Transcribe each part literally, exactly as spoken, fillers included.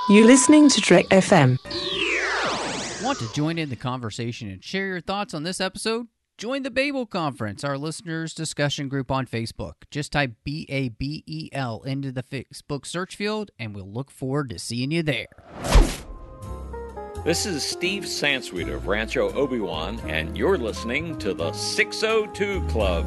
You're listening to Trek F M. Want to join in the conversation and share your thoughts on this episode? Join the Babel Conference, our listeners' discussion group on Facebook. Just type B A B E L into the Facebook search field, and we'll look forward to seeing you there. This is Steve Sansweet of Rancho Obi-Wan, and you're listening to the six oh two Club.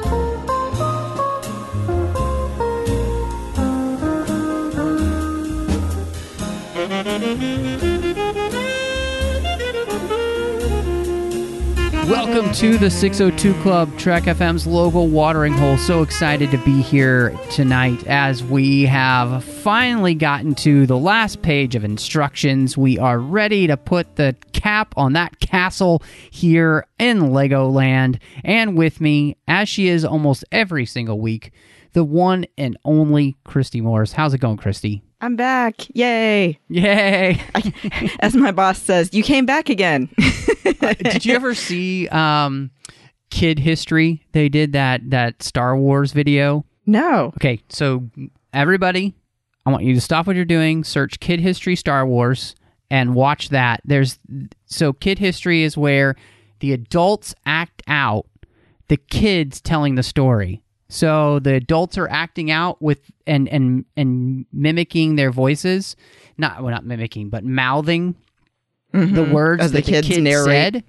Welcome to the six oh two Club, Trek F M's local watering hole. So excited to be here tonight as we have finally gotten to the last page of instructions. We are ready to put the cap on that castle here in Legoland. And with me, as she is almost every single week, the one and only Christy Morris. How's it going, Christy? I'm back. Yay. Yay. I, as my boss says, you came back again. uh, did you ever see um, Kid History? They did that, that Star Wars video. No. Okay, so everybody, I want you to stop what you're doing, search Kid History Star Wars, and watch that. There's So Kid History is where the adults act out the kids telling the story. So the adults are acting out with and and and mimicking their voices, not well, not mimicking, but mouthing mm-hmm. the words As that the kids, the kids narrate. said.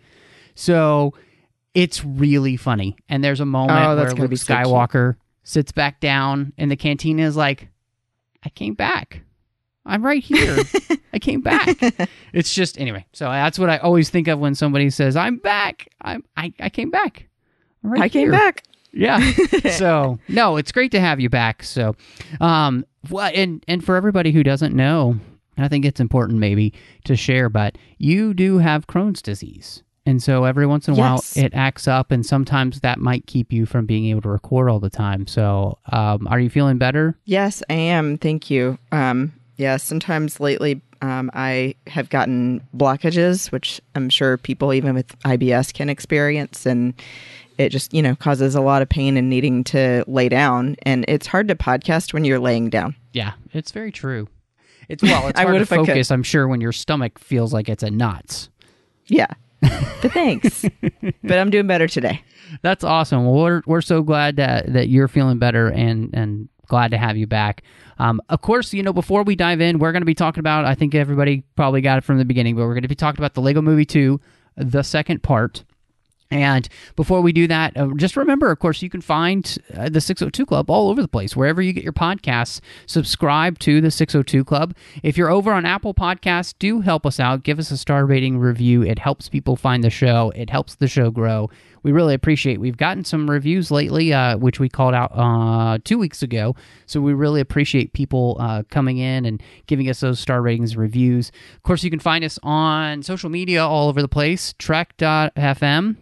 So it's really funny. And there's a moment oh, where Luke be so Skywalker sits back down in the cantina, is like, "I came back. I'm right here. I came back." It's just anyway. So that's what I always think of when somebody says, "I'm back. I'm I, I came back. I'm right I came here." back. Yeah. So, no, it's great to have you back. So, um, well, and, and for everybody who doesn't know, I think it's important maybe to share, but you do have Crohn's disease. And so every once in a yes. while it acts up, and sometimes that might keep you from being able to record all the time. So, um, are you feeling better? Yes, I am. Thank you. Um, yeah, sometimes lately um, I have gotten blockages, which I'm sure people even with I B S can experience, and it just, you know, causes a lot of pain and needing to lay down. And it's hard to podcast when you're laying down. Yeah, it's very true. It's well, it's I hard would to if I could. focus, I'm sure, when your stomach feels like it's a knots. Yeah. But thanks. But I'm doing better today. That's awesome. Well, we're we're so glad that that you're feeling better, and and glad to have you back. Um, of course, you know, before we dive in, we're going to be talking about, I think everybody probably got it from the beginning, but we're going to be talking about the Lego Movie two, the second part. And before we do that, uh, just remember, of course, you can find uh, the six oh two Club all over the place. Wherever you get your podcasts, subscribe to the six oh two Club. If you're over on Apple Podcasts, do help us out. Give us a star rating review. It helps people find the show. It helps the show grow. We really appreciate it. We've gotten some reviews lately, uh, which we called out uh, two weeks ago. So we really appreciate people uh, coming in and giving us those star ratings and reviews. Of course, you can find us on social media all over the place, trek dot f m.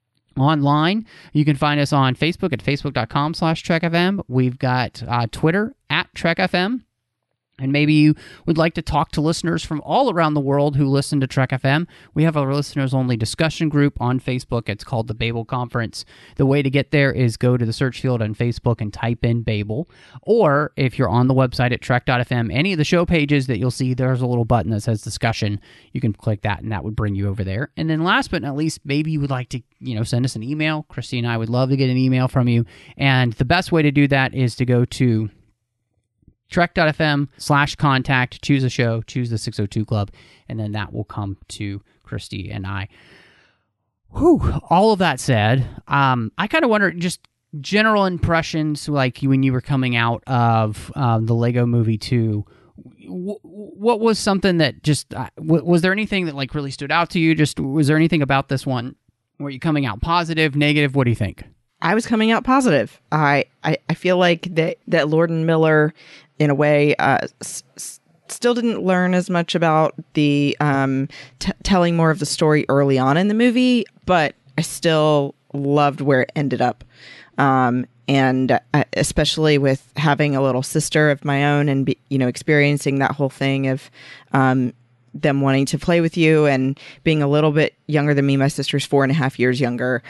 Online. You can find us on Facebook at facebook.com slash TrekFM. We've got uh, Twitter at TrekFM. And maybe you would like to talk to listeners from all around the world who listen to Trek F M. We have a listeners-only discussion group on Facebook. It's called the Babel Conference. The way to get there is go to the search field on Facebook and type in Babel. Or if you're on the website at trek dot f m, any of the show pages that you'll see, there's a little button that says discussion. You can click that, and that would bring you over there. And then last but not least, maybe you would like to, you know, send us an email. Christy and I would love to get an email from you. And the best way to do that is to go to trek dot f m slash contact, choose a show, choose the six oh two Club, and then that will come to Christy and I. Whew, all of that said, um, I kind of wonder, just general impressions, like when you were coming out of um, the Lego Movie two, w- what was something that just, uh, w- was there anything that like really stood out to you? Just, was there anything about this one? Were you coming out positive, negative? What do you think? I was coming out positive. I, I, I feel like that, that Lord and Miller, in a way, uh, s- s- still didn't learn as much about the um, t- telling more of the story early on in the movie, but I still loved where it ended up. Um, and uh, especially with having a little sister of my own and, be, you know, experiencing that whole thing of um, them wanting to play with you and being a little bit younger than me. My sister's four and a half years younger.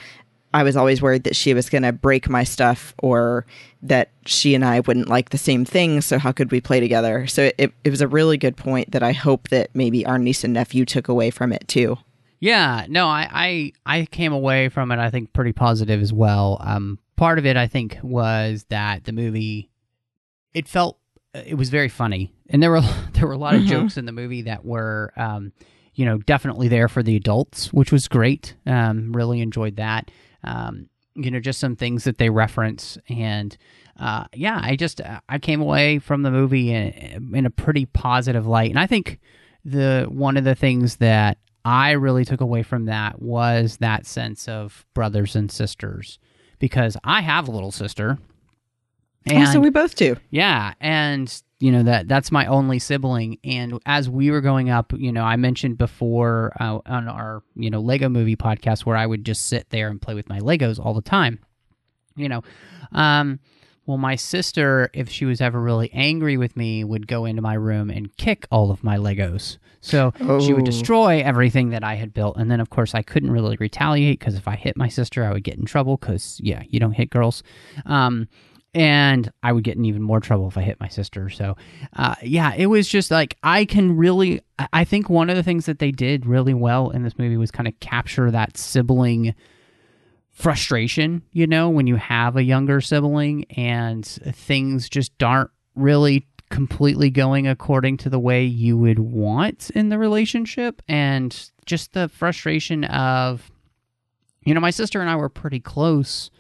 I was always worried that she was going to break my stuff or that she and I wouldn't like the same things. So how could we play together? So it, it was a really good point that I hope that maybe our niece and nephew took away from it too. Yeah, no, I, I, I came away from it, I think, pretty positive as well. Um, part of it, I think, was that the movie, it felt, it was very funny. And there were there were a lot of mm-hmm. jokes in the movie that were, um, you know, definitely there for the adults, which was great. Um, really enjoyed that. Um, you know, just some things that they reference. And, uh, yeah, I just, I came away from the movie in, in a pretty positive light. And I think the one of the things that I really took away from that was that sense of brothers and sisters, because I have a little sister. And, oh, so we both do. Yeah, and you know that that's my only sibling. And as we were growing up, you know, I mentioned before uh, on our you know Lego Movie podcast where I would just sit there and play with my Legos all the time. You know, um, well, my sister, if she was ever really angry with me, would go into my room and kick all of my Legos. So oh. she would destroy everything that I had built. And then, of course, I couldn't really retaliate because if I hit my sister, I would get in trouble because, yeah, you don't hit girls. Um, and I would get in even more trouble if I hit my sister. So, uh, yeah, it was just like I can really, I think one of the things that they did really well in this movie was kind of capture that sibling frustration, you know, when you have a younger sibling and things just aren't really completely going according to the way you would want in the relationship, and just the frustration of, you know, my sister and I were pretty close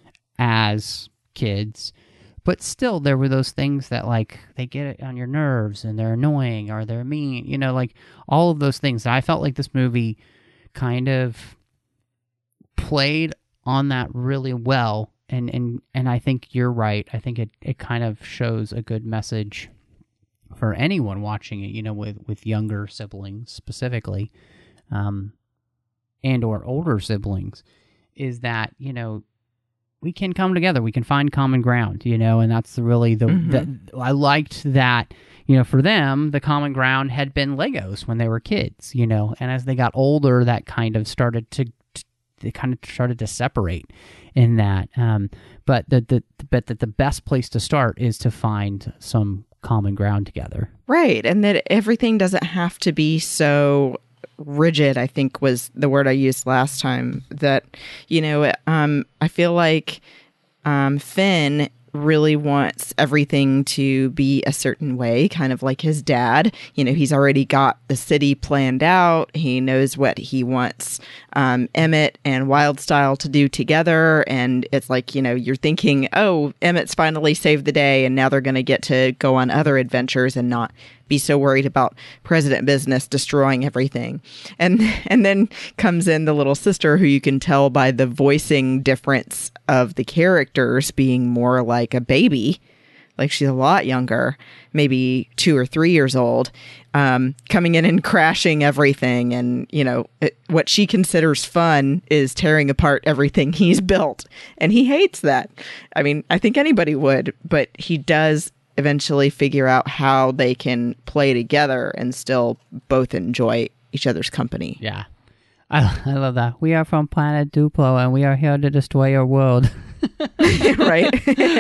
as kids, but still there were those things that like they get it on your nerves and they're annoying or they're mean, you know, like all of those things. I felt like this movie kind of played on that really well. And, and and I think you're right. I think it, it kind of shows a good message for anyone watching it, you know, with, with younger siblings specifically, um, and or older siblings, is that, you know, we can come together. We can find common ground, you know, and that's really the, mm-hmm. the I liked that, you know, for them, the common ground had been Legos when they were kids, you know, and as they got older, that kind of started to, to they kind of started to separate in that. Um, but the, the, but that the best place to start is to find some common ground together. Right. And that everything doesn't have to be so rigid, I think was the word I used last time. That, you know, um, I feel like um, Finn really wants everything to be a certain way, kind of like his dad. You know, he's already got the city planned out. He knows what he wants um, Emmett and Wildstyle to do together. And it's like, you know, you're thinking, oh, Emmett's finally saved the day and now they're going to get to go on other adventures and not be so worried about President Business destroying everything. And and then comes in the little sister who you can tell by the voicing difference of the characters being more like a baby. Like she's a lot younger, maybe two or three years old, um, coming in and crashing everything. And, you know, it, what she considers fun is tearing apart everything he's built. And he hates that. I mean, I think anybody would, but he does eventually figure out how they can play together and still both enjoy each other's company. Yeah. I, I love that. We are from planet Duplo and we are here to destroy your world. Right?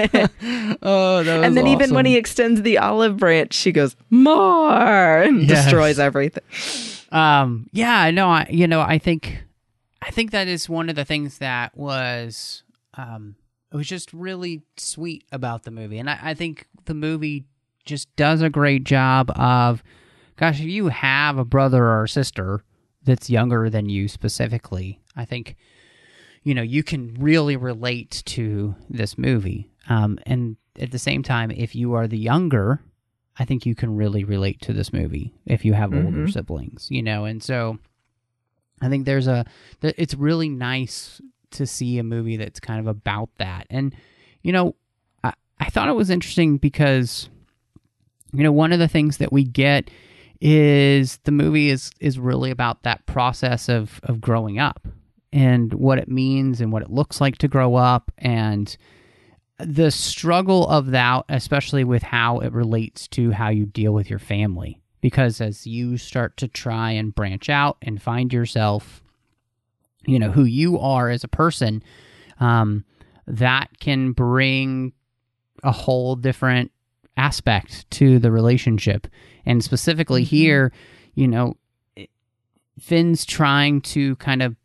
Oh, that was And then awesome. even when he extends the olive branch, she goes, more, and Yes. destroys everything. Um, yeah, no, I, you know, I think, I think that is one of the things that was, um, it was just really sweet about the movie. And I, I think the movie just does a great job of, gosh, if you have a brother or a sister that's younger than you specifically, I think, you know, you can really relate to this movie. Um, and at the same time, if you are the younger, I think you can really relate to this movie if you have mm-hmm. older siblings, you know. And so I think there's a, it's really nice to see a movie that's kind of about that. And, you know, I, I thought it was interesting because, you know, one of the things that we get is the movie is is really about that process of, of growing up and what it means and what it looks like to grow up and the struggle of that, especially with how it relates to how you deal with your family. Because as you start to try and branch out and find yourself you know, who you are as a person, um, that can bring a whole different aspect to the relationship. And specifically mm-hmm. here, you know, Finn's trying to kind of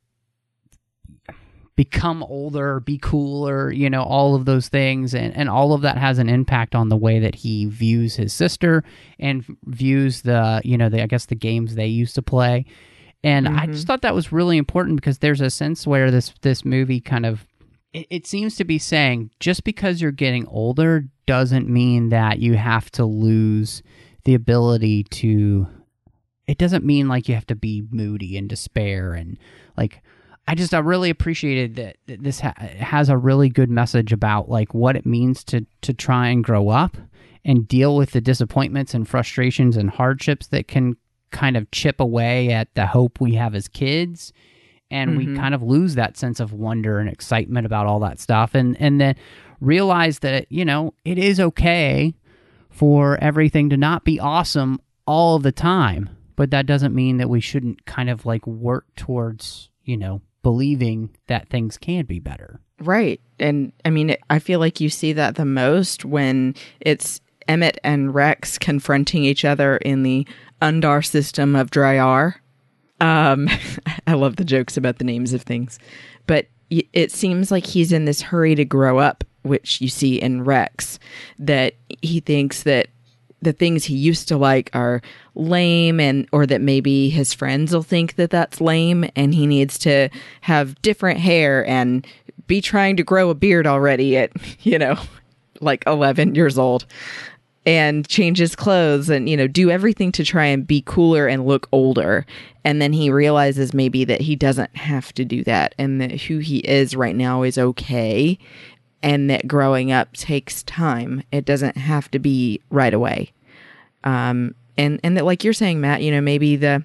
become older, be cooler, you know, all of those things. And, and all of that has an impact on the way that he views his sister and views the, you know, the, I guess the games they used to play. And mm-hmm. I just thought that was really important because there's a sense where this, this movie kind of, it, it seems to be saying just because you're getting older doesn't mean that you have to lose the ability to, it doesn't mean like you have to be moody and despair and like, I just I really appreciated that, that this ha- has a really good message about like what it means to to try and grow up and deal with the disappointments and frustrations and hardships that can kind of chip away at the hope we have as kids, and mm-hmm. we kind of lose that sense of wonder and excitement about all that stuff, and and then realize that, you know, it is okay for everything to not be awesome all of the time, but that doesn't mean that we shouldn't kind of like work towards, you know, believing that things can be better. Right. And I mean, I feel like you see that the most when it's Emmett and Rex confronting each other in the Undar system of Dryar. Um, I love the jokes about the names of things. But it seems like he's in this hurry to grow up, which you see in Rex, that he thinks that the things he used to like are lame, and or that maybe his friends will think that that's lame, and he needs to have different hair and be trying to grow a beard already at, you know, like eleven years old, and change his clothes and, you know, do everything to try and be cooler and look older. And then he realizes maybe that he doesn't have to do that, and that who he is right now is okay, and that growing up takes time. It doesn't have to be right away. Um, and, and that, like you're saying, Matt, you know, maybe the,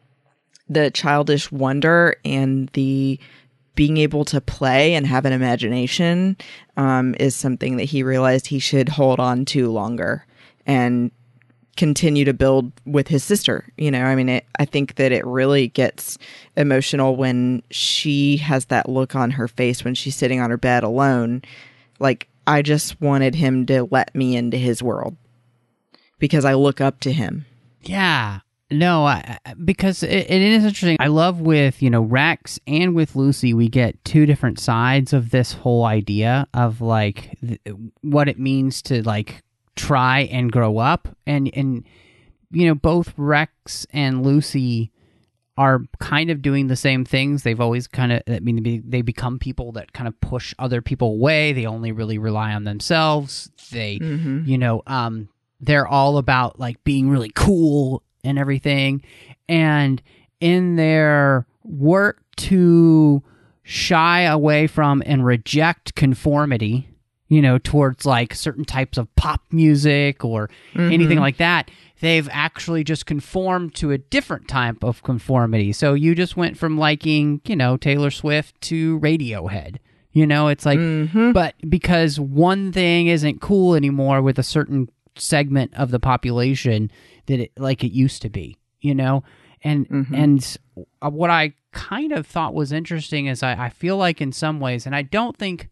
the childish wonder and the being able to play and have an imagination, um, is something that he realized he should hold on to longer and continue to build with his sister. You know, I mean, it, I think that it really gets emotional when she has that look on her face when she's sitting on her bed alone. Like, I just wanted him to let me into his world because I look up to him. Yeah. No, I, because it, it is interesting. I love with, you know, Rex and with Lucy, we get two different sides of this whole idea of like th- what it means to like try and grow up. And, and, you know, both Rex and Lucy are kind of doing the same things. They've always kind of, I mean, they become people that kind of push other people away. They only really rely on themselves. They, mm-hmm. you know, um, they're all about like being really cool and everything. And in their work to shy away from and reject conformity, you know, towards like certain types of pop music or mm-hmm. anything like that, they've actually just conformed to a different type of conformity. So you just went from liking, you know, Taylor Swift to Radiohead. You know, it's like, mm-hmm. but because one thing isn't cool anymore with a certain segment of the population that it like it used to be, you know? And mm-hmm. and what I kind of thought was interesting is I, I feel like in some ways, and I don't think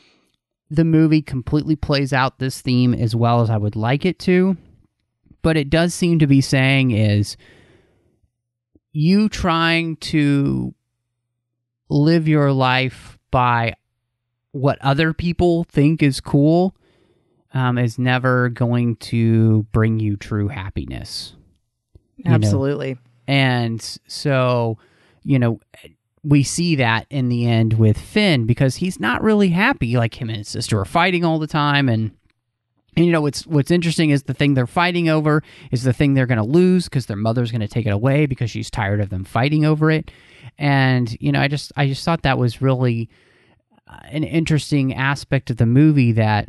the movie completely plays out this theme as well as I would like it to, but it does seem to be saying is you trying to live your life by what other people think is cool um, is never going to bring you true happiness. Absolutely. Know? And so, you know, we see that in the end with Finn because he's not really happy. Like him and his sister are fighting all the time. And, and you know, what's, what's interesting is the thing they're fighting over is the thing they're going to lose because their mother's going to take it away because she's tired of them fighting over it. And, you know, I just, I just thought that was really an interesting aspect of the movie, that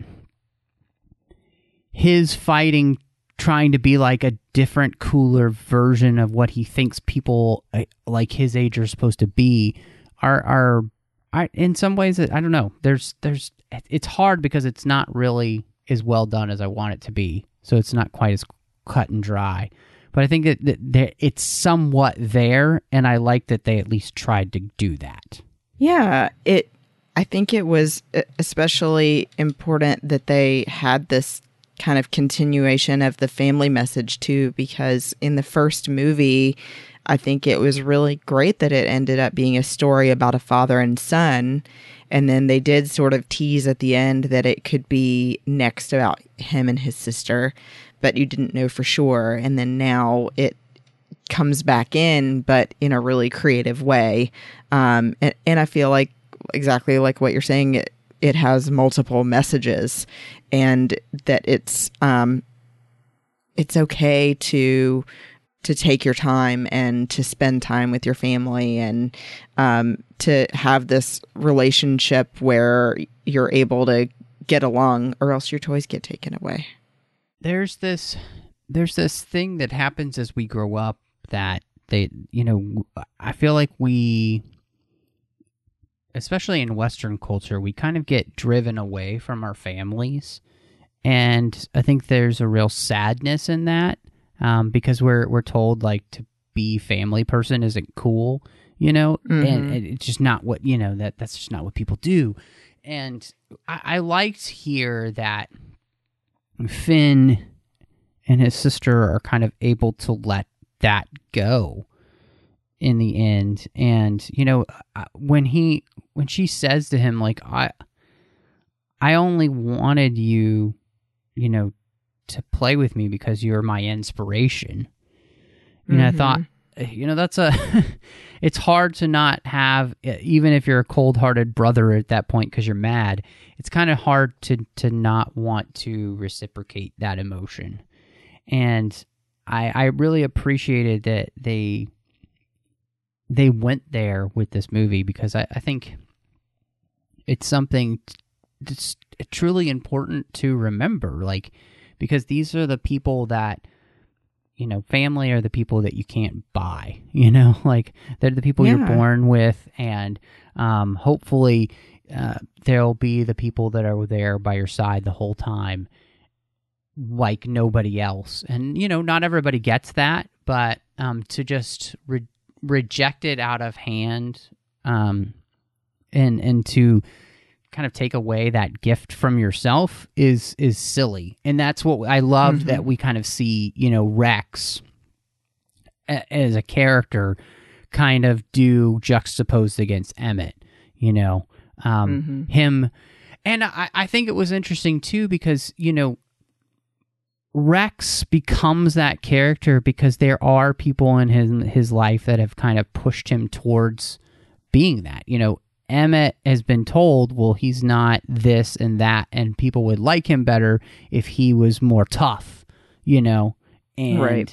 his fighting, trying to be like a different, cooler version of what he thinks people like his age are supposed to be, are are, are in some ways, I don't know. There's there's it's hard because it's not really as well done as I want it to be. So it's not quite as cut and dry. but I think that, that, that it's somewhat there, and I like that they at least tried to do that. Yeah, it. I think it was especially important that they had this kind of continuation of the family message too, because in the first movie, I think it was really great that it ended up being a story about a father and son. And then they did sort of tease at the end that it could be next about him and his sister, but you didn't know for sure. And then now it comes back in, but in a really creative way. Um, and, and I feel like exactly like what you're saying, it, it has multiple messages, and that it's um, it's okay to to take your time and to spend time with your family, and um, to have this relationship where you're able to get along, or else your toys get taken away. There's this there's this thing that happens as we grow up that they, you know, I feel like we, especially in Western culture, we kind of get driven away from our families. And I think there's a real sadness in that, um, because we're we're told like to be family person isn't cool, you know, mm-hmm. and, and it's just not what, you know, that that's just not what people do. And I, I liked here that Finn and his sister are kind of able to let that go in the end. And, you know, when he, when she says to him, like, I, I only wanted you, you know, to play with me because you're my inspiration. And mm-hmm. I thought, you know, that's a, it's hard to not have, even if you're a cold-hearted brother at that point because you're mad, it's kind of hard to, to not want to reciprocate that emotion. And I, I really appreciated that they, they went there with this movie, because I, I think it's something that's truly important to remember, like, because these are the people that, you know, family are the people that you can't buy, you know, like they're the people yeah. you're born with, and um, hopefully uh, there'll be the people that are there by your side the whole time, like nobody else. And, you know, not everybody gets that, but um, to just re- reject it out of hand um, and and to kind of take away that gift from yourself is is silly. And that's what I love, mm-hmm. that we kind of see, you know, Rex a, as a character kind of do juxtaposed against Emmett, you know, um, mm-hmm. him. And I, I think it was interesting too, because, you know, Rex becomes that character because there are people in his his life that have kind of pushed him towards being that. You know, Emmett has been told, well, he's not this and that, and people would like him better if he was more tough, you know? And right.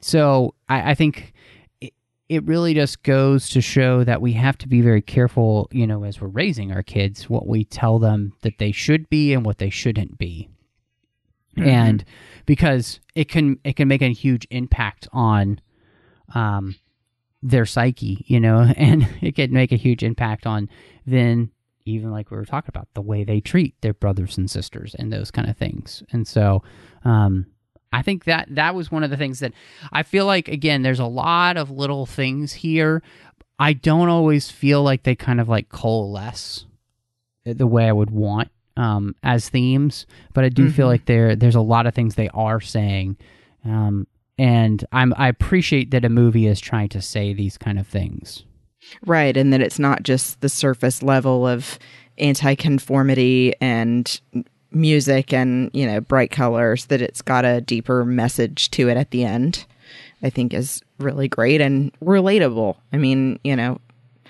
so I, I think it, it really just goes to show that we have to be very careful, you know, as we're raising our kids, what we tell them that they should be and what they shouldn't be. Mm-hmm. And because it can it can make a huge impact on um their psyche, you know, and it can make a huge impact on then, even like we were talking about, the way they treat their brothers and sisters and those kind of things. And so um I think that that was one of the things that I feel like, again, there's a lot of little things here. I don't always feel like they kind of like coalesce the way I would want um, as themes, but I do mm-hmm. feel like there there's a lot of things they are saying, um, and I'm I appreciate that a movie is trying to say these kind of things. Right, and that it's not just the surface level of anti-conformity and music and, you know, bright colors, that it's got a deeper message to it at the end, I think is really great and relatable. I mean, you know,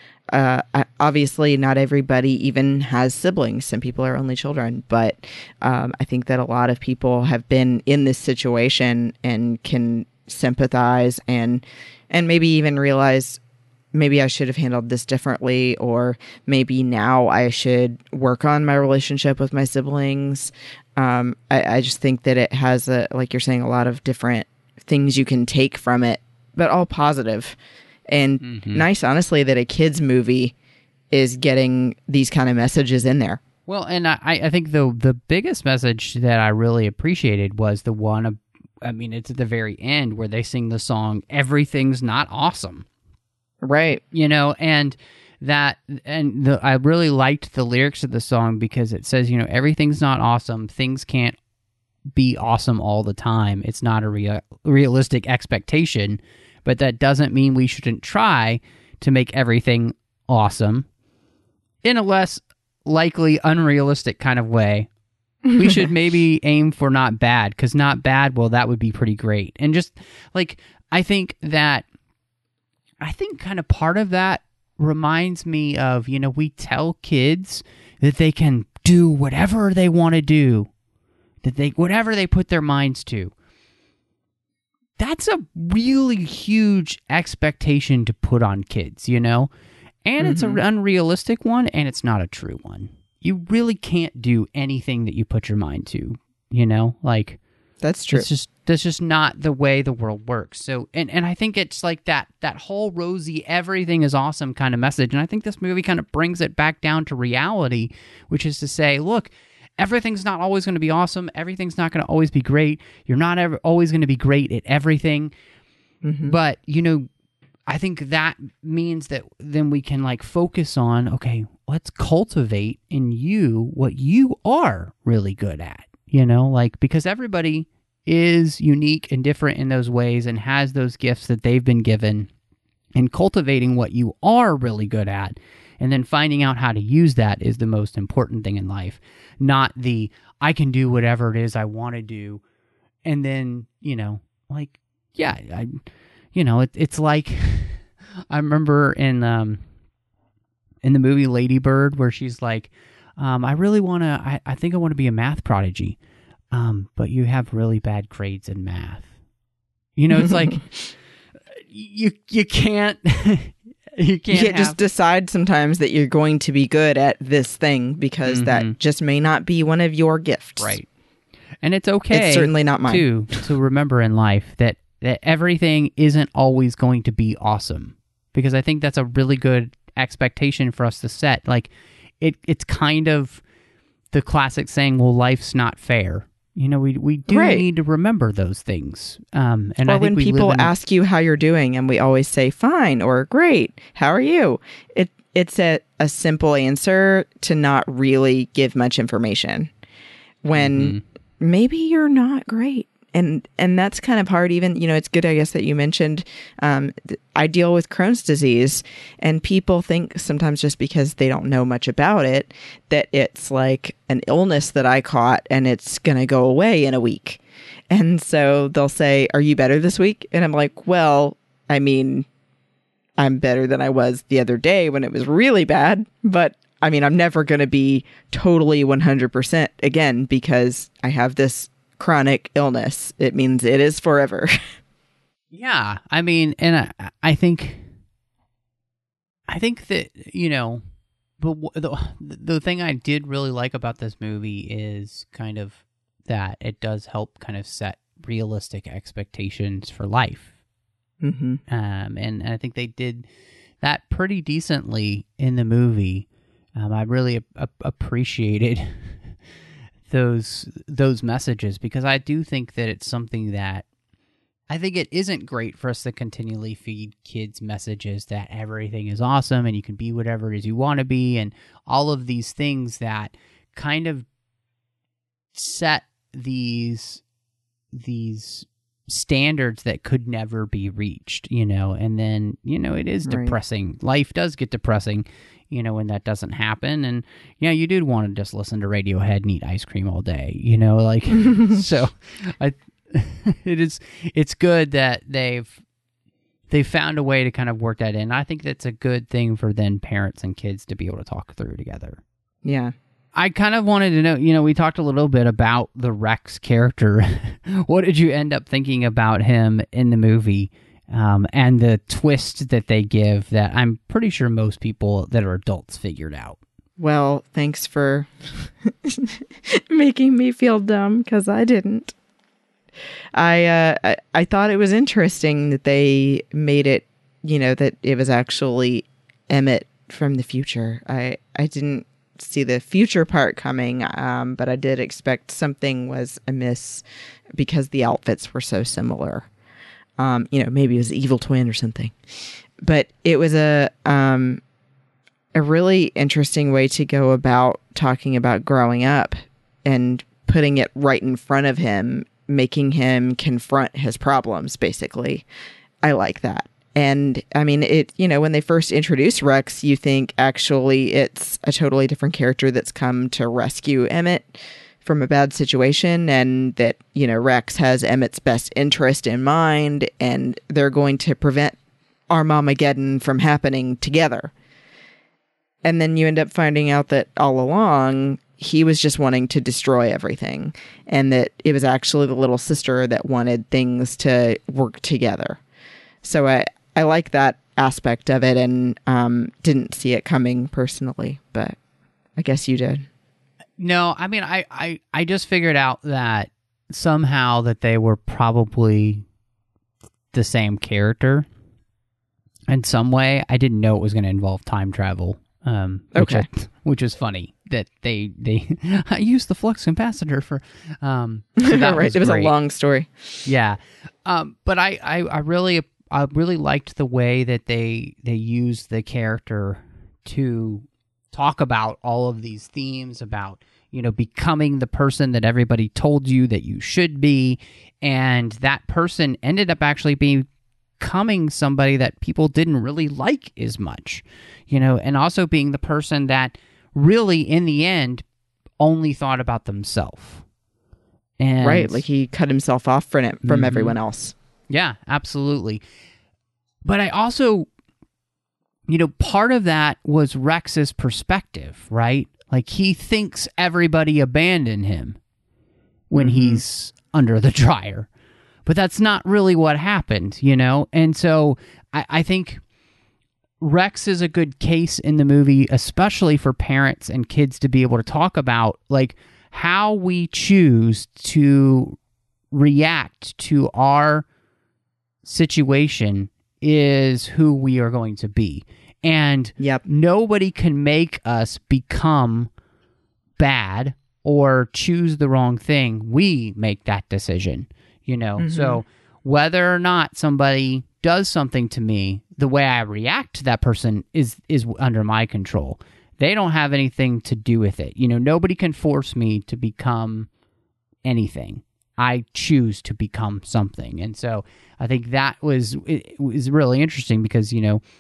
uh, obviously not everybody even has siblings. Some people are only children, but um, I think that a lot of people have been in this situation and can sympathize and and maybe even realize, maybe I should have handled this differently, or maybe now I should work on my relationship with my siblings. Um, I, I just think that it has, a, like you're saying, a lot of different things you can take from it, but all positive. And mm-hmm. nice, honestly, that a kid's movie is getting these kind of messages in there. Well, and I, I think the the biggest message that I really appreciated was the one I mean, it's at the very end where they sing the song, "Everything's Not Awesome." Right. You know, and that, and the, I really liked the lyrics of the song because it says, you know, everything's not awesome. Things can't be awesome all the time. It's not a rea- realistic expectation, but that doesn't mean we shouldn't try to make everything awesome in a less likely unrealistic kind of way. We should maybe aim for not bad, because not bad, well, that would be pretty great. And just like, I think that, I think kind of part of that reminds me of, you know, we tell kids that they can do whatever they want to do, that they, whatever they put their minds to. That's a really huge expectation to put on kids, you know? And mm-hmm. it's an unrealistic one, and it's not a true one. You really can't do anything that you put your mind to, you know? Like, that's true. It's just that's just not the way the world works. So, and, and I think it's like that that whole rosy, everything is awesome kind of message. And I think this movie kind of brings it back down to reality, which is to say, look, everything's not always going to be awesome. Everything's not going to always be great. You're not ever always going to be great at everything. Mm-hmm. But, you know, I think that means that then we can like focus on, okay, let's cultivate in you what you are really good at, you know, like, because everybody is unique and different in those ways and has those gifts that they've been given, and cultivating what you are really good at and then finding out how to use that is the most important thing in life, not the, I can do whatever it is I want to do. And then, you know, like, yeah, I, you know, it, it's like, I remember in, um, in the movie Lady Bird, where she's like, um, I really want to, I, I think I want to be a math prodigy, um, but you have really bad grades in math. You know, it's like, you you can't, you can't, you can't have... just decide sometimes that you're going to be good at this thing because mm-hmm. that just may not be one of your gifts. Right. And it's okay. It's certainly not mine. Too, to remember in life that, that everything isn't always going to be awesome. Because I think that's a really good expectation for us to set. Like, it, it's kind of the classic saying, well, life's not fair. You know, we we do right. need to remember those things. Um, and or I think when we people in... ask you how you're doing, and we always say fine or great, how are you? It It's a, a simple answer to not really give much information when mm-hmm. maybe you're not great. And and that's kind of hard. Even, you know, it's good, I guess, that you mentioned um, I deal with Crohn's disease, and people think sometimes just because they don't know much about it that it's like an illness that I caught and it's going to go away in a week. And so they'll say, are you better this week? And I'm like, well, I mean, I'm better than I was the other day when it was really bad. But I mean, I'm never going to be totally one hundred percent again because I have this chronic illness. It means it is forever. Yeah, I mean, and I, I think, I think that, you know, but the the thing I did really like about this movie is kind of that it does help kind of set realistic expectations for life. Mm-hmm. Um, and, and I think they did that pretty decently in the movie. Um, I really ap- ap- appreciated those those messages, because I do think that it's something that I think it isn't great for us to continually feed kids messages that everything is awesome and you can be whatever it is you want to be, and all of these things that kind of set these these standards that could never be reached, you know. And then, you know, it is right. depressing. Life does get depressing, you know, when that doesn't happen. And, yeah, you do want to just listen to Radiohead and eat ice cream all day, you know, like, so I, it is, it's good that they've, they've found a way to kind of work that in. I think that's a good thing for then parents and kids to be able to talk through together. Yeah. I kind of wanted to know, you know, we talked a little bit about the Rex character. What did you end up thinking about him in the movie? Um, and the twist that they give that I'm pretty sure most people that are adults figured out. Well, thanks for making me feel dumb, because I didn't. I, uh, I I thought it was interesting that they made it, you know, that it was actually Emmett from the future. I, I didn't see the future part coming, um, but I did expect something was amiss because the outfits were so similar. Um, you know, maybe it was an evil twin or something. But it was a um, a really interesting way to go about talking about growing up and putting it right in front of him, making him confront his problems, basically. I like that. And I mean, it, you know, when they first introduce Rex, you think actually it's a totally different character that's come to rescue Emmett from a bad situation, and that, you know, Rex has Emmett's best interest in mind, and they're going to prevent Armageddon from happening together. And then you end up finding out that all along, he was just wanting to destroy everything, and that it was actually the little sister that wanted things to work together. So I, I like that aspect of it, and um, didn't see it coming personally, but I guess you did. No, I mean, I, I, I just figured out that somehow that they were probably the same character in some way. I didn't know it was going to involve time travel, um, which, okay. I, which is funny that they they I used the flux capacitor for. Um, so that right, was it was great. a long story. Yeah, um, but I, I, I really I really liked the way that they they used the character to talk about all of these themes about, you know, becoming the person that everybody told you that you should be, and that person ended up actually being becoming somebody that people didn't really like as much, you know, and also being the person that really in the end only thought about themselves. And right, like he cut himself off from it, from mm-hmm. everyone else. Yeah, absolutely. But I also, you know, part of that was Rex's perspective, right? Like, he thinks everybody abandoned him when mm-hmm. he's under the dryer. But that's not really what happened, you know? And so I, I think Rex is a good case in the movie, especially for parents and kids to be able to talk about, like, how we choose to react to our situation is who we are going to be. And yep. nobody can make us become bad or choose the wrong thing. We make that decision, you know? Mm-hmm. So whether or not somebody does something to me, the way I react to that person is is under my control. They don't have anything to do with it. You know, nobody can force me to become anything. I choose to become something. And so I think that was it was really interesting because, you know,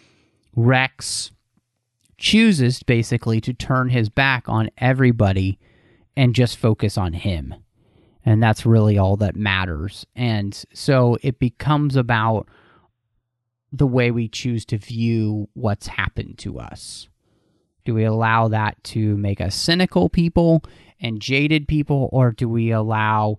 Rex chooses basically to turn his back on everybody and just focus on him. And that's really all that matters. And so it becomes about the way we choose to view what's happened to us. Do we allow that to make us cynical people and jaded people, or do we allow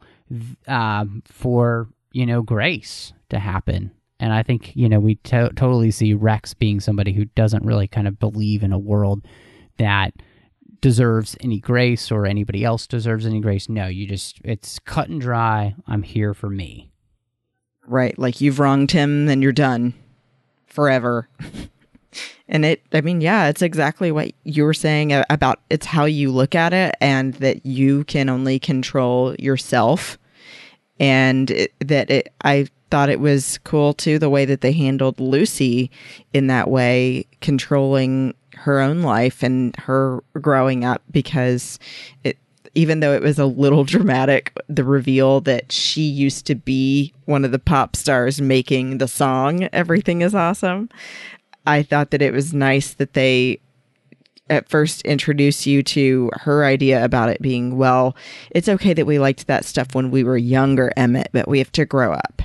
um, for, you know, grace to happen? And I think, you know, we to- totally see Rex being somebody who doesn't really kind of believe in a world that deserves any grace or anybody else deserves any grace. No, you just, it's cut and dry. I'm here for me. Right. Like, you've wronged him, then you're done forever. And it, I mean, yeah, it's exactly what you were saying about it's how you look at it, and that you can only control yourself. And it, that it, I thought it was cool too, the way that they handled Lucy in that way, controlling her own life and her growing up, because it, even though it was a little dramatic, the reveal that she used to be one of the pop stars making the song Everything Is Awesome, I thought that it was nice that they at first introduce you to her idea about it being, well, it's okay that we liked that stuff when we were younger, Emmett, but we have to grow up.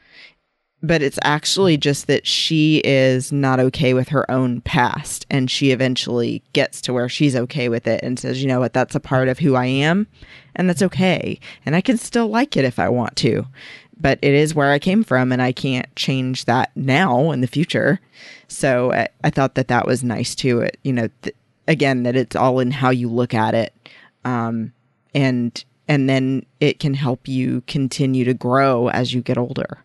But it's actually just that she is not okay with her own past, and she eventually gets to where she's okay with it and says, you know what, that's a part of who I am, and that's okay. And I can still like it if I want to, but it is where I came from, and I can't change that now in the future. So I, I thought that that was nice too. It, you know, th- again, that it's all in how you look at it. Um, and, and then it can help you continue to grow as you get older.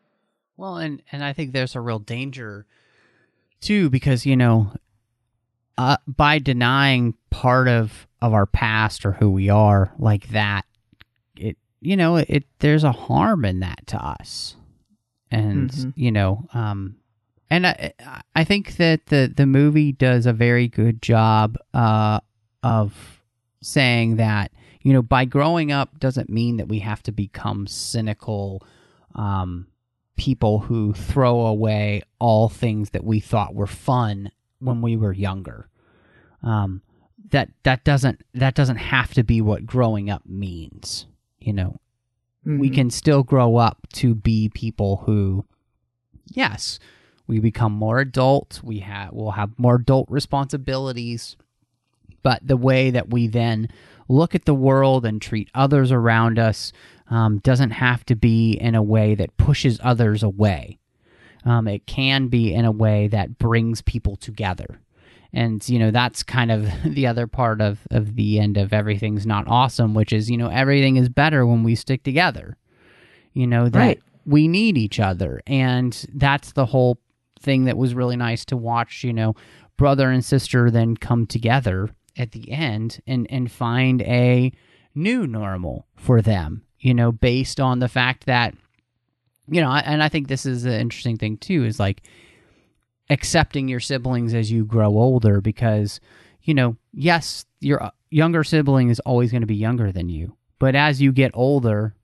Well, and, and I think there's a real danger, too, because, you know, uh, by denying part of, of our past or who we are like that, it, you know, it, it there's a harm in that to us. And, mm-hmm. you know, um, and I, I think that the, the movie does a very good job uh, of saying that, you know, by growing up doesn't mean that we have to become cynical um, people who throw away all things that we thought were fun when we were younger. Um, that that doesn't that doesn't have to be what growing up means. You know, mm-hmm. we can still grow up to be people who, yes, we become more adult. We have we'll have more adult responsibilities, but the way that we then look at the world and treat others around us um, doesn't have to be in a way that pushes others away. Um, it can be in a way that brings people together. And, you know, that's kind of the other part of, of the end of Everything's Not Awesome, which is, you know, everything is better when we stick together. You know, that right. we need each other. And that's the whole thing that was really nice to watch, you know, brother and sister then come together at the end and, and find a new normal for them, you know, based on the fact that, you know, and I think this is an interesting thing too, is like accepting your siblings as you grow older because, you know, yes, your younger sibling is always going to be younger than you, but as you get older,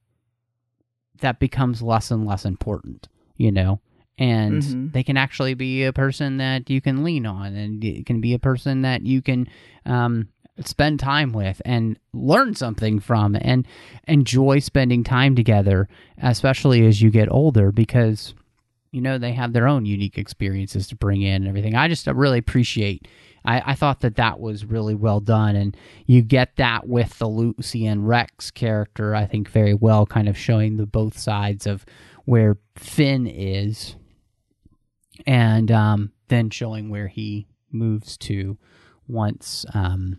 that becomes less and less important, you know? And mm-hmm. they can actually be a person that you can lean on, and it can be a person that you can um, spend time with and learn something from and enjoy spending time together, especially as you get older, because, you know, they have their own unique experiences to bring in and everything. I just really appreciate, I, I thought that that was really well done, and you get that with the Lucy and Rex character, I think, very well, kind of showing the both sides of where Finn is, and um, then showing where he moves to once um,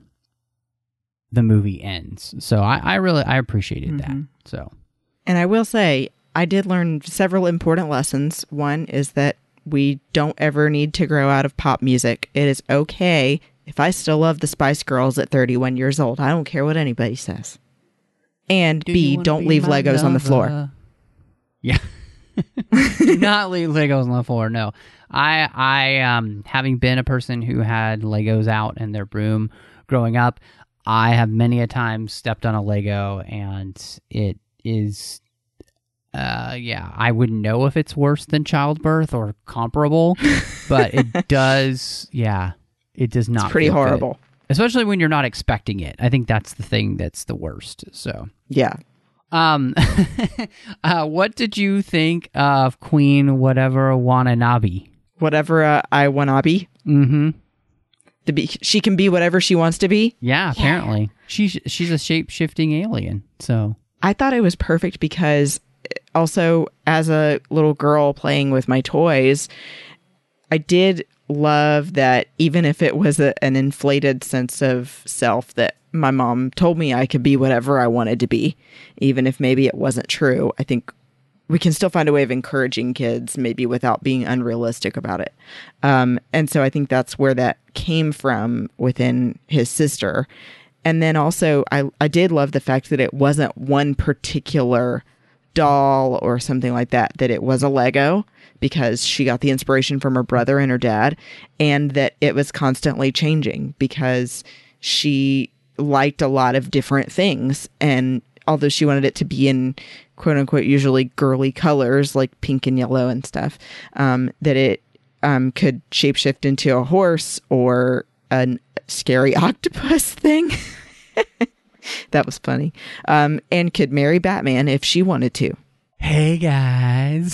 the movie ends. So I, I really I appreciated mm-hmm. that. So, and I will say I did learn several important lessons. One is that we don't ever need to grow out of pop music. It is okay if I still love the Spice Girls at thirty-one years old. I don't care what anybody says. And Do B, don't leave Legos lover? on the floor. Yeah. Do not leave Legos on the floor. No, I, I, um, having been a person who had Legos out in their room growing up, I have many a time stepped on a Lego, and it is, uh, yeah, I wouldn't know if it's worse than childbirth or comparable, but it does, yeah, it does not. It's pretty horrible, good. Especially when you're not expecting it. I think that's the thing that's the worst. So yeah. Um, uh, what did you think of Queen Whatever Watanabe? Whatever uh, I Wanabe? Mm-hmm. To be, she can be whatever she wants to be? Yeah, apparently. Yeah. She's, she's a shape-shifting alien, so. I thought it was perfect because also, as a little girl playing with my toys, I did love that even if it was a, an inflated sense of self, that my mom told me I could be whatever I wanted to be, even if maybe it wasn't true. I think we can still find a way of encouraging kids, maybe without being unrealistic about it. Um, and so I think that's where that came from within his sister. And then also, I, I did love the fact that it wasn't one particular doll or something like that, that it was a Lego, because she got the inspiration from her brother and her dad, and that it was constantly changing because she liked a lot of different things. And although she wanted it to be in quote unquote usually girly colors like pink and yellow and stuff, um, that it um, could shapeshift into a horse or a scary octopus thing. That was funny. Um, and could marry Batman if she wanted to. Hey guys.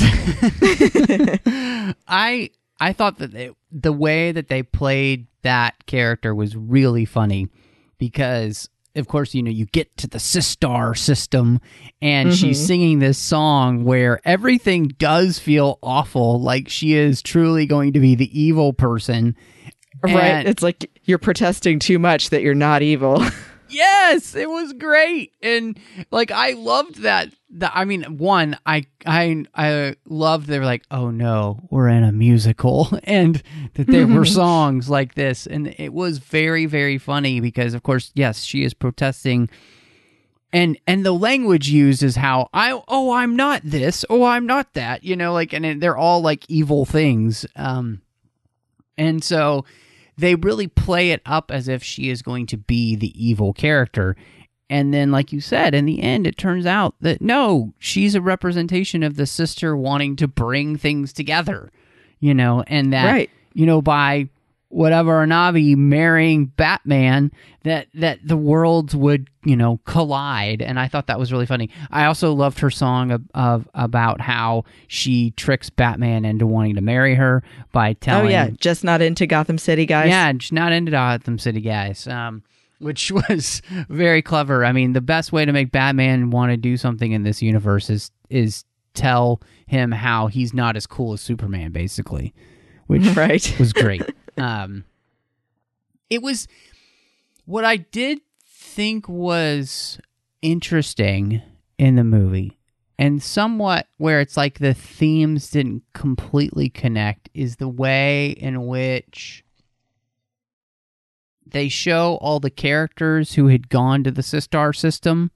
I I thought that they, the way that they played that character was really funny, because of course, you know, you get to the Sistar system, and mm-hmm. she's singing this song where everything does feel awful, like she is truly going to be the evil person. Right. And it's like you're protesting too much that you're not evil. Yes, it was great, and like I loved that. The, I mean, one, I I I loved. They were like, "Oh no, we're in a musical," and that there were songs like this, and it was very very funny because, of course, yes, she is protesting, and and the language used is how I oh I'm not this, oh I'm not that, you know, like, and it, they're all like evil things, um, and so. They really play it up as if she is going to be the evil character. And then, like you said, in the end, it turns out that no, she's a representation of the sister wanting to bring things together, you know, and that, right. you know, by whatever Navi marrying Batman, that, that the worlds would, you know, collide. And I thought that was really funny. I also loved her song of, of about how she tricks Batman into wanting to marry her by telling... Oh, yeah, just not into Gotham City, guys. Yeah, just not into Gotham City, guys. Um, which was very clever. I mean, the best way to make Batman want to do something in this universe is is tell him how he's not as cool as Superman, basically. Which right. was great. Um, it was what I did think was interesting in the movie, and somewhat where it's like the themes didn't completely connect, is the way in which they show all the characters who had gone to the Sistar system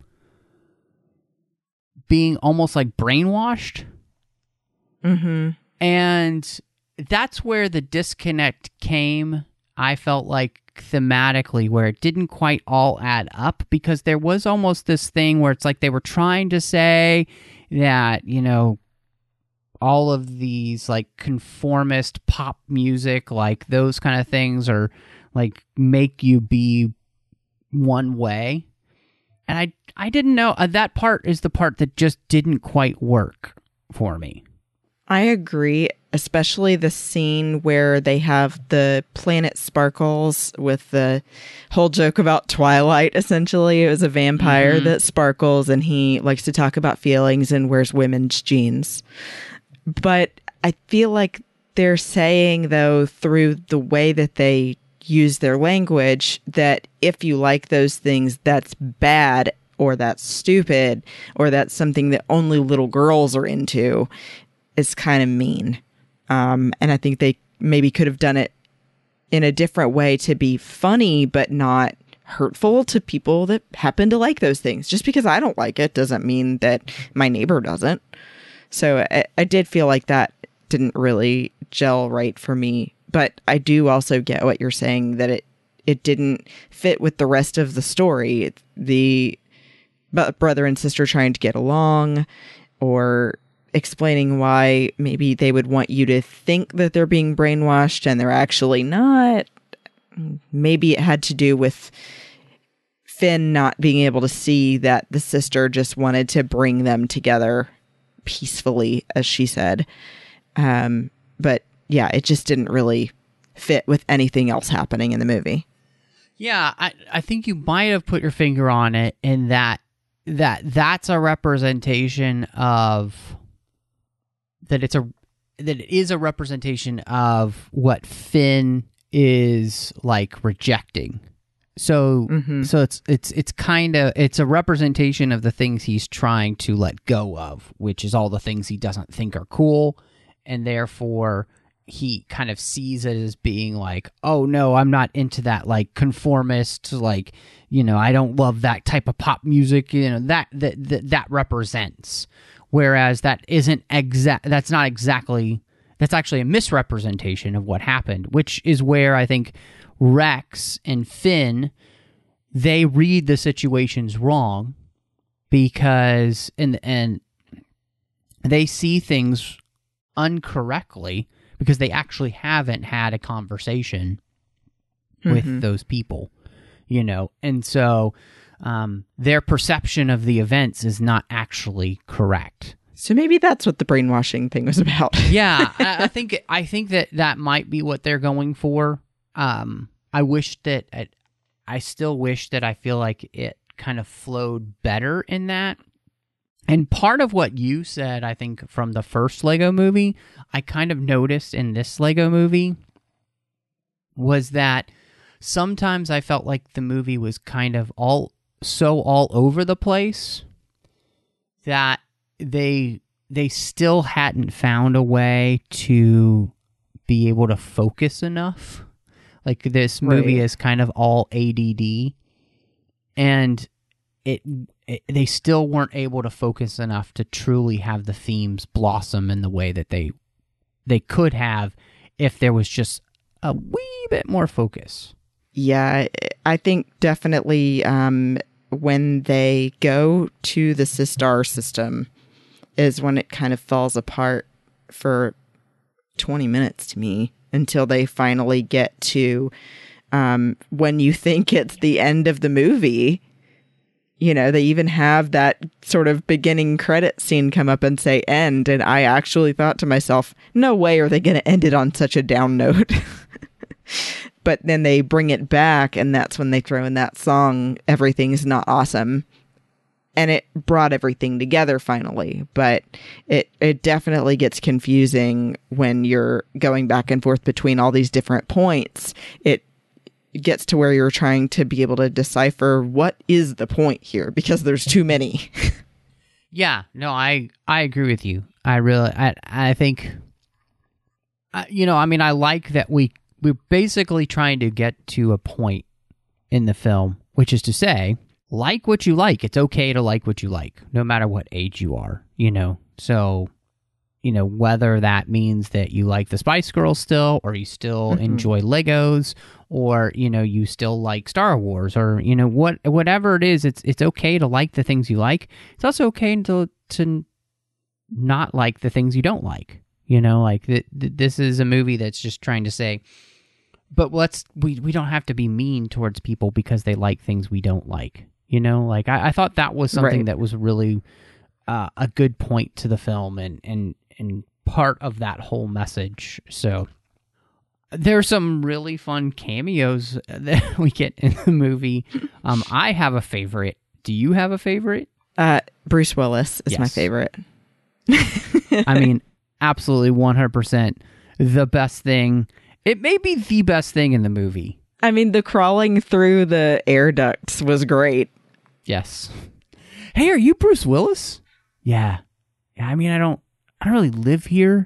being almost like brainwashed. Mm-hmm. And that's where the disconnect came, I felt like, thematically, where it didn't quite all add up, because there was almost this thing where it's like they were trying to say that, you know, all of these like conformist pop music, like those kind of things are like make you be one way. And I I didn't know, uh, that part is the part that just didn't quite work for me. I agree, especially the scene where they have the planet sparkles with the whole joke about Twilight, essentially. It was a vampire mm-hmm. that sparkles, and he likes to talk about feelings and wears women's jeans. But I feel like they're saying, though, through the way that they use their language, that if you like those things, that's bad, or that's stupid, or that's something that only little girls are into. Is kind of mean. Um, and I think they maybe could have done it in a different way to be funny, but not hurtful to people that happen to like those things. Just because I don't like it doesn't mean that my neighbor doesn't. So I, I did feel like that didn't really gel right for me. But I do also get what you're saying, that it, it didn't fit with the rest of the story. The brother and sister trying to get along, or explaining why maybe they would want you to think that they're being brainwashed and they're actually not. Maybe it had to do with Finn not being able to see that the sister just wanted to bring them together peacefully, as she said. Um, but yeah, it just didn't really fit with anything else happening in the movie. Yeah, I, I think you might have put your finger on it, in that that that's a representation of... that it's a that it is a representation of what Finn is like rejecting. So mm-hmm. so it's it's it's kind of it's a representation of the things he's trying to let go of, which is all the things he doesn't think are cool, and therefore he kind of sees it as being like, oh no, I'm not into that like conformist, like, you know, I don't love that type of pop music, you know, that that that, that represents. Whereas that isn't exact, that's not exactly, that's actually a misrepresentation of what happened, which is where I think Rex and Finn, they read the situations wrong, because, and, and they see things incorrectly because they actually haven't had a conversation mm-hmm. with those people, you know, and so... Um, their perception of the events is not actually correct. So maybe that's what the brainwashing thing was about. yeah, I, I think I think that that might be what they're going for. Um, I wish that I, I still wish that I feel like it kind of flowed better in that. And part of what you said, I think, from the first Lego movie, I kind of noticed in this Lego movie, was that sometimes I felt like the movie was kind of all so all over the place that they they still hadn't found a way to be able to focus enough. Like this movie Right. is kind of all A D D, and it, it they still weren't able to focus enough to truly have the themes blossom in the way that they they could have if there was just a wee bit more focus. Yeah, I think definitely um, when they go to the Sistar system is when it kind of falls apart for twenty minutes to me, until they finally get to um, when you think it's the end of the movie. You know, they even have that sort of beginning credit scene come up and say end. And I actually thought to myself, no way are they going to end it on such a down note. But then they bring it back, and that's when they throw in that song, Everything's Not Awesome. And it brought everything together finally. But it, it definitely gets confusing when you're going back and forth between all these different points. It gets to where you're trying to be able to decipher what is the point here, because there's too many. Yeah, no, I I agree with you. I really, I I think, uh, you know, I mean, I like that we we're basically trying to get to a point in the film, which is to say, like what you like. It's okay to like what you like, no matter what age you are. You know, so you know whether that means that you like the Spice Girls still, or you still Mm-hmm. enjoy Legos, or you know you still like Star Wars, or you know what whatever it is. It's it's okay to like the things you like. It's also okay to to not like the things you don't like. You know, like th- th- this is a movie that's just trying to say, but let's we we don't have to be mean towards people because they like things we don't like. You know, like I, I thought that was something Right. that was really uh, a good point to the film, and and and part of that whole message. So there's some really fun cameos that we get in the movie. Um, I have a favorite. Do you have a favorite? Uh, Bruce Willis is my Yes. favorite. I mean, absolutely one hundred percent the best thing. It may be the best thing in the movie. I mean, the crawling through the air ducts was great. Yes. Hey, are you Bruce Willis? Yeah. Yeah, I mean, I don't I don't really live here.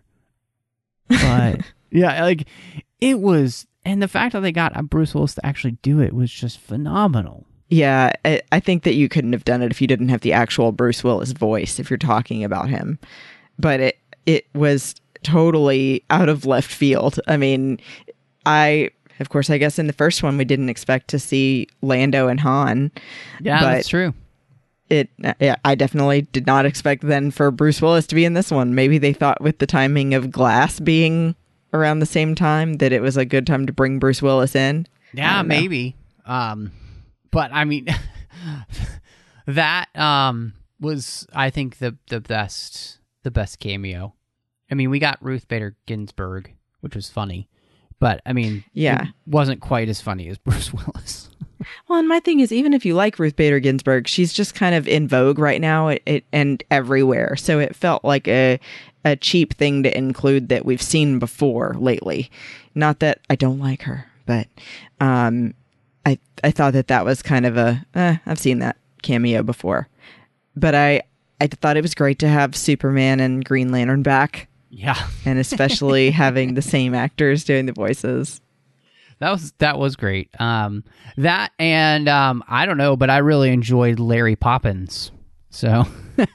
But yeah, like it was, and the fact that they got Bruce Willis to actually do it was just phenomenal. Yeah, I, I think that you couldn't have done it if you didn't have the actual Bruce Willis voice, if you're talking about him. But it it was totally out of left field. I mean, I, of course, I guess in the first one, we didn't expect to see Lando and Han. Yeah, but that's true. It, yeah, I definitely did not expect then for Bruce Willis to be in this one. Maybe they thought with the timing of Glass being around the same time that it was a good time to bring Bruce Willis in. I Yeah, don't know. maybe. Um, but I mean, that um was, I think, the the best the best cameo. I mean, we got Ruth Bader Ginsburg, which was funny, but I mean, Yeah. it wasn't quite as funny as Bruce Willis. Well, and my thing is, even if you like Ruth Bader Ginsburg, she's just kind of in vogue right now it, it, and everywhere. So it felt like a a cheap thing to include that we've seen before lately. Not that I don't like her, but um, I I thought that that was kind of a eh, I've seen that cameo before. But I I thought it was great to have Superman and Green Lantern back, Yeah, and especially having the same actors doing the voices. that was that was great. Um, that and um, I don't know, but I really enjoyed Larry Poppins. So,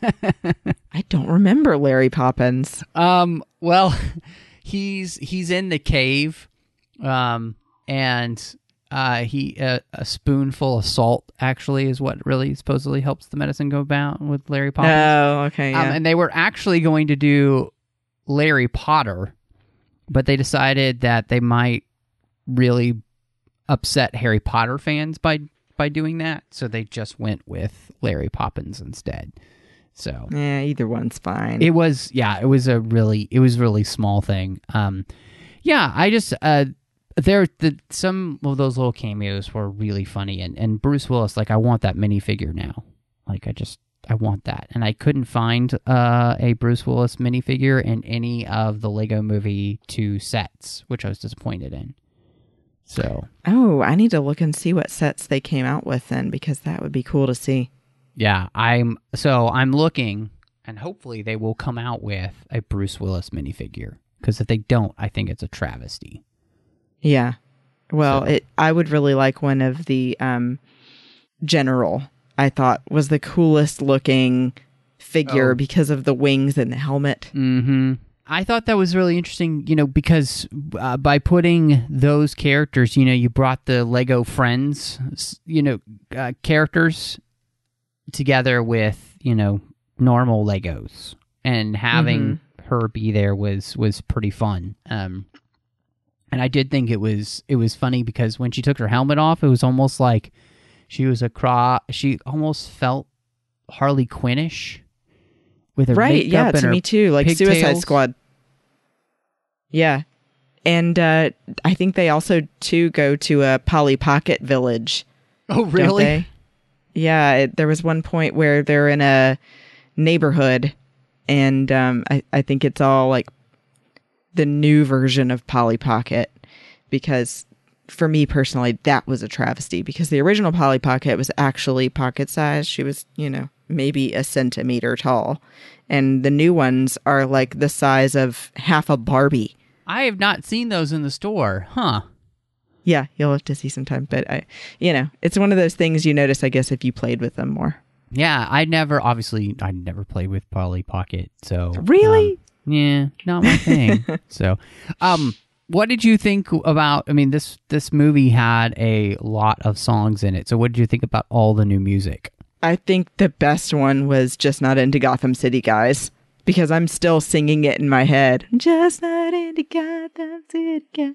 I don't remember Larry Poppins. um, well, he's he's in the cave, um, and uh, he uh, a spoonful of salt actually is what really supposedly helps the medicine go down with Larry Poppins. Oh, okay, yeah. Um, and they were actually going to do Larry Potter, but they decided that they might really upset Harry Potter fans by by doing that, so they just went with Larry Poppins instead. So Yeah, either one's fine. it was, yeah, it was a really, it was a really small thing. Um, yeah, I just uh, there the some of those little cameos were really funny, and and Bruce Willis, like I want that minifigure now, like I just. I want that. And I couldn't find uh, a Bruce Willis minifigure in any of the Lego Movie two sets, which I was disappointed in. So, Oh, I need to look and see what sets they came out with then, because that would be cool to see. yeah, I'm so I'm looking, and hopefully they will come out with a Bruce Willis minifigure. Because if they don't, I think it's a travesty. Yeah. Well, So- it. I would really like one of the um, General. I thought was the coolest looking figure Oh. because of the wings and the helmet. Mm-hmm. I thought that was really interesting, you know, because uh, by putting those characters, you know, you brought the Lego Friends, s- you know, uh, characters together with, you know, normal Legos, and having her be there was was pretty fun. Um, and I did think it was it was funny because when she took her helmet off, it was almost like she was a cro- She almost felt Harley Quinnish with her Right? makeup Yeah, and to her me too. Like Suicide pigtails. Squad. Yeah, and uh, I think they also too go to a Polly Pocket village. Oh, don't really? they? Yeah, it, there was one point where they're in a neighborhood, and um, I, I think it's all like the new version of Polly Pocket, because for me personally, that was a travesty, because the original Polly Pocket was actually pocket size. She was, you know, maybe a centimeter tall, and the new ones are like the size of half a Barbie. I have not seen those in the store. Huh. Yeah, you'll have to see sometime, but I, you know, it's one of those things you notice, I guess, if you played with them more. Yeah, I never, obviously, I never played with Polly Pocket, so. Really? um, yeah, not my thing. So, um, what did you think about, I mean, this, this movie had a lot of songs in it, so what did you think about all the new music? I think the best one was Just Not Into Gotham City, guys, because I'm still singing it in my head. Just not into Gotham City, guys.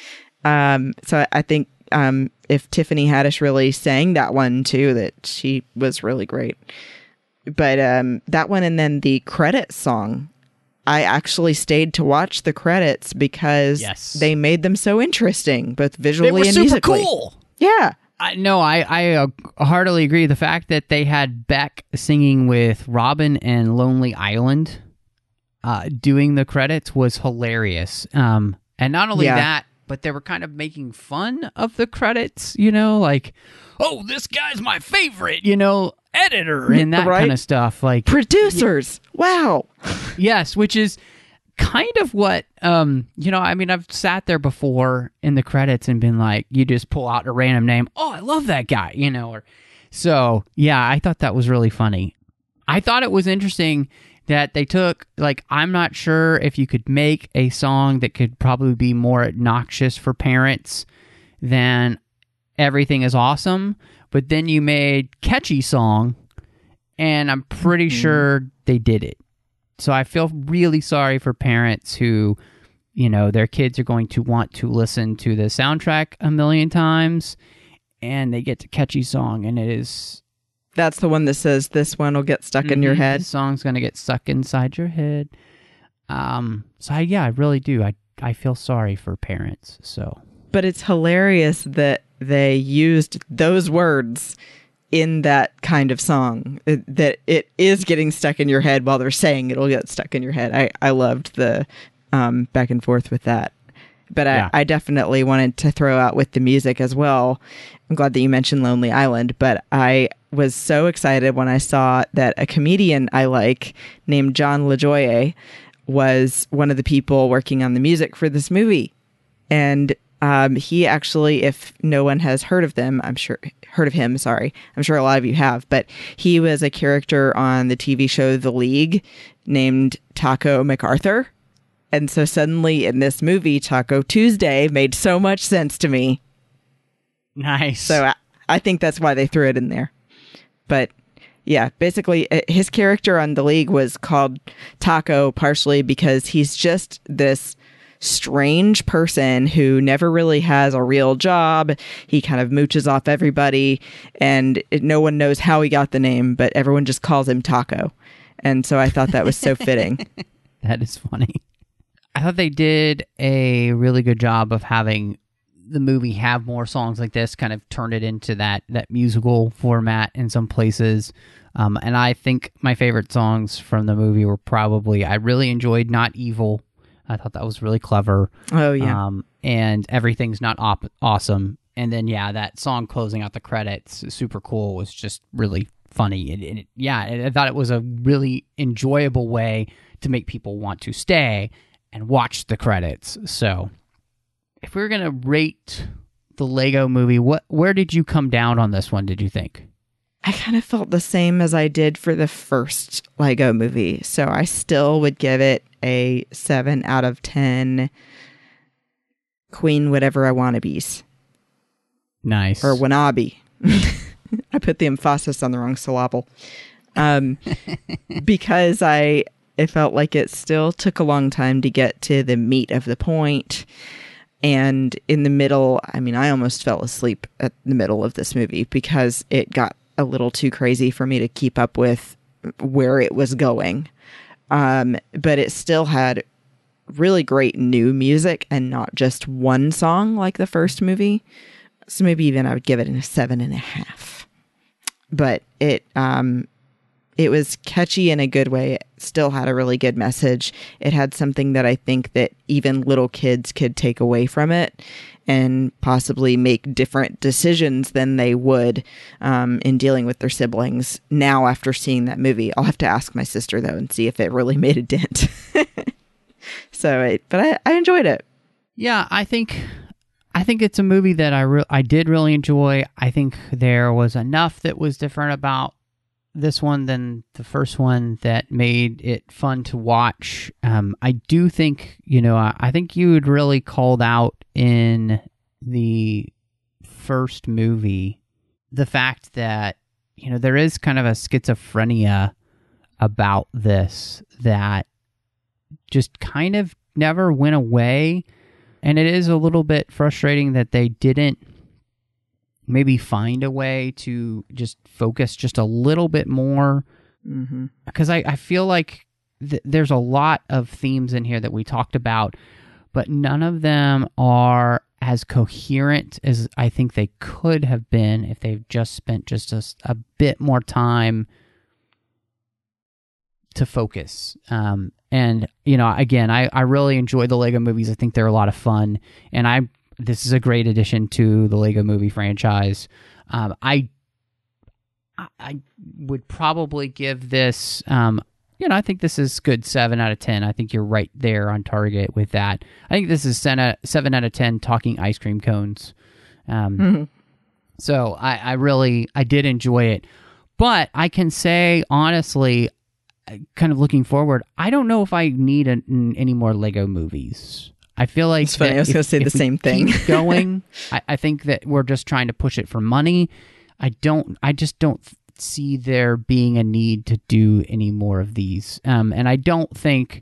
Um, so I think um, if Tiffany Haddish really sang that one too, that she was really great. But um, that one, and then the credits song, I actually stayed to watch the credits because Yes. they made them so interesting, both visually and musically. Yeah. I, no, I, I uh, heartily agree. The fact that they had Beck singing with Robin and Lonely Island uh, doing the credits was hilarious. Um, and not only Yeah. that, but they were kind of making fun of the credits, you know, like, oh, this guy's my favorite, you know, editor, and that Right. kind of stuff. Like, Producers. Wow. yes, which is kind of what, um, you know, I mean, I've sat there before in the credits and been like, you just pull out a random name. Oh, I love that guy, you know, or so, yeah, I thought that was really funny. I thought it was interesting that they took, like, I'm not sure if you could make a song that could probably be more obnoxious for parents than Everything Is Awesome, but then you made Catchy Song, and I'm pretty Mm-hmm. sure they did it. So I feel really sorry for parents who, you know, their kids are going to want to listen to the soundtrack a million times, and they get to Catchy Song, and it is... That's the one that says this one will get stuck in your Mhm. head. The song's going to get stuck inside your head. Um, so, I, yeah, I really do. I, I feel sorry for parents, so... But it's hilarious that they used those words in that kind of song, it, that it is getting stuck in your head while they're saying it'll get stuck in your head. I, I loved the um, back and forth with that. But Yeah. I, I definitely wanted to throw out with the music as well. I'm glad that you mentioned Lonely Island, but I was so excited when I saw that a comedian I like named John LaJoie was one of the people working on the music for this movie. And um, he actually, if no one has heard of them, I'm sure heard of him. Sorry. I'm sure a lot of you have, but he was a character on the T V show The League named Taco MacArthur. And so suddenly in this movie, Taco Tuesday made so much sense to me. Nice. So I, I think that's why they threw it in there. But yeah, basically uh, his character on The League was called Taco partially because he's just this strange person who never really has a real job. He kind of mooches off everybody, and it, no one knows how he got the name, but everyone just calls him Taco. And so I thought that was so fitting. That is funny. I thought they did a really good job of having the movie have more songs like this, kind of turn it into that that musical format in some places. Um, and I think my favorite songs from the movie were probably, I really enjoyed Not Evil. I thought that was really clever. Oh, yeah. Um, and everything's not op- awesome. And then, yeah, that song closing out the credits, super cool, was just really funny. And, and it, yeah, I thought it was a really enjoyable way to make people want to stay and watch the credits. So if we were going to rate the Lego movie, what where did you come down on this one, did you think? I kind of felt the same as I did for the first Lego movie. So I still would give it a seven out of ten Queen Whatever I Wannabes. Nice. Or Wannabe. I put the emphasis on the wrong syllable. Um, because I it felt like it still took a long time to get to the meat of the point. And in the middle, I mean, I almost fell asleep at the middle of this movie because it got a little too crazy for me to keep up with where it was going. Um, but it still had really great new music and not just one song like the first movie. So maybe even I would give it a seven and a half. But it um, it was catchy in a good way. It still had a really good message. It had something that I think that even little kids could take away from it and possibly make different decisions than they would um, in dealing with their siblings now after seeing that movie. I'll have to ask my sister, though, and see if it really made a dent. so, it, but I, I enjoyed it. Yeah, I think I think it's a movie that I re- I did really enjoy. I think there was enough that was different about this one than the first one that made it fun to watch. Um, I do think, you know, I, I think you had really called out in the first movie the fact that, you know, there is kind of a schizophrenia about this that just kind of never went away. And it is a little bit frustrating that they didn't maybe find a way to just focus just a little bit more. Mm-hmm. Because I, I feel like th- there's a lot of themes in here that we talked about, but none of them are as coherent as I think they could have been if they've just spent just a, a bit more time to focus. Um, and, you know, again, I, I really enjoy the Lego movies. I think they're a lot of fun. And I this is a great addition to the Lego movie franchise. Um, I I would probably give this, um, you know, I think this is good seven out of ten. I think you're right there on target with that. I think this is seven out of ten talking ice cream cones. Um, mm-hmm. So I, I really, I did enjoy it. But I can say, honestly, kind of looking forward, I don't know if I need a, any more Lego movies. I feel like it's funny. I was going to say the same thing. Keep going. I, I think that we're just trying to push it for money. I don't. I just don't see there being a need to do any more of these. Um, and I don't think.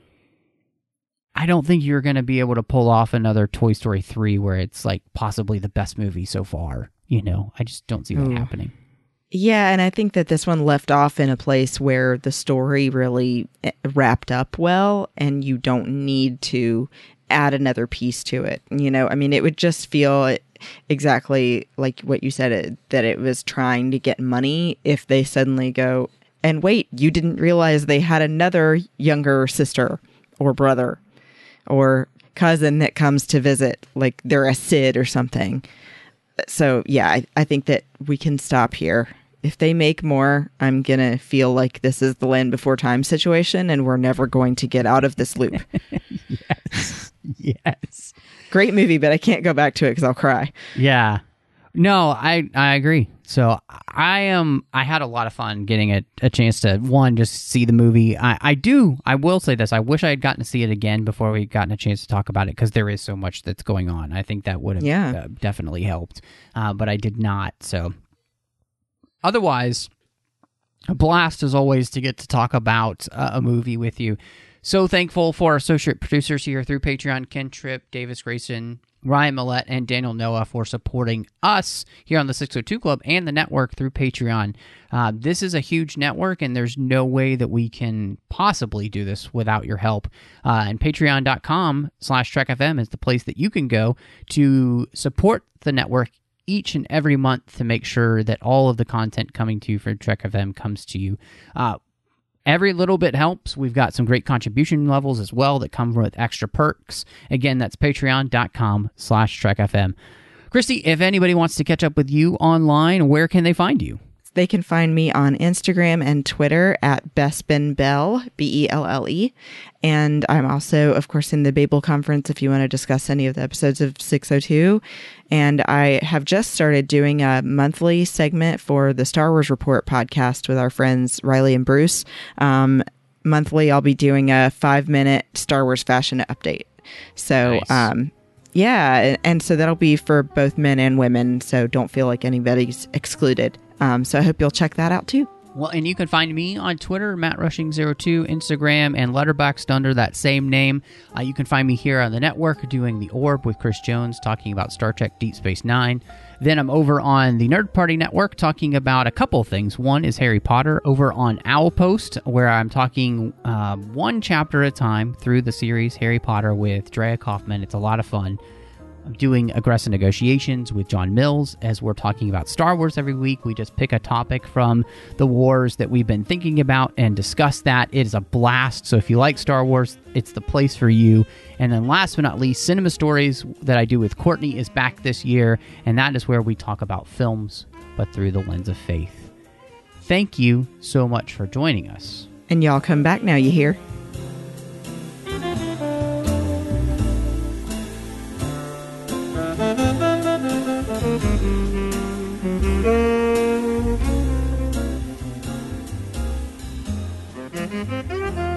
I don't think you're going to be able to pull off another Toy Story three where it's like possibly the best movie so far. You know, I just don't see that Ooh. happening. Yeah, and I think that this one left off in a place where the story really wrapped up well, and you don't need to add another piece to it. You know, I mean, it would just feel exactly like what you said, it, that it was trying to get money if they suddenly go, and wait, you didn't realize they had another younger sister or brother or cousin that comes to visit, like they're a Sid or something. So, yeah, I, I think that we can stop here. If they make more, I'm going to feel like this is the Land Before Time situation and we're never going to get out of this loop. Yes. Yes. Great movie, but I can't go back to it because I'll cry. Yeah. No, I, I agree. So I am. I had a lot of fun getting a, a chance to, one, just see the movie. I, I do. I will say this. I wish I had gotten to see it again before we gotten a chance to talk about it because there is so much that's going on. I think that would have yeah. uh, definitely helped, uh, but I did not. So otherwise, a blast as always to get to talk about uh, a movie with you. So thankful for our associate producers here through Patreon, Ken Tripp, Davis Grayson, Ryan Millette, and Daniel Noah for supporting us here on the six oh two Club and the network through Patreon. Uh, this is a huge network, and there's no way that we can possibly do this without your help. Uh, and patreon.com slash TrekFM is the place that you can go to support the network each and every month to make sure that all of the content coming to you for Trek F M comes to you. Uh, Every little bit helps. We've got some great contribution levels as well that come with extra perks. Again, that's patreon.com slash trekfm. Christy, if anybody wants to catch up with you online, where can they find you? They can find me on Instagram and Twitter at BespinBell, B E L L E. And I'm also, of course, in the Babel Conference if you want to discuss any of the episodes of six oh two. And I have just started doing a monthly segment for the Star Wars Report podcast with our friends Riley and Bruce. Um, monthly, I'll be doing a five-minute Star Wars fashion update. So, Nice. um, yeah, and so that'll be for both men and women, so don't feel like anybody's excluded. Um, so I hope you'll check that out too. Well, and you can find me on Twitter, Matt Rushing zero two, Instagram, and Letterboxd under that same name. Uh, you can find me here on the network doing The Orb with Chris Jones, talking about Star Trek Deep Space Nine. Then I'm over on the Nerd Party Network talking about a couple of things. One is Harry Potter over on Owlpost, where I'm talking uh, one chapter at a time through the series Harry Potter with Drea Kaufman. It's a lot of fun. I'm doing Aggressive Negotiations with John Mills as we're talking about Star Wars every week. We just pick a topic from the wars that we've been thinking about and discuss that. It is a blast. So if you like Star Wars, it's the place for you. And then last but not least, Cinema Stories that I do with Courtney is back this year. And that is where we talk about films, but through the lens of faith. Thank you so much for joining us. And y'all come back now, you hear? Thank you.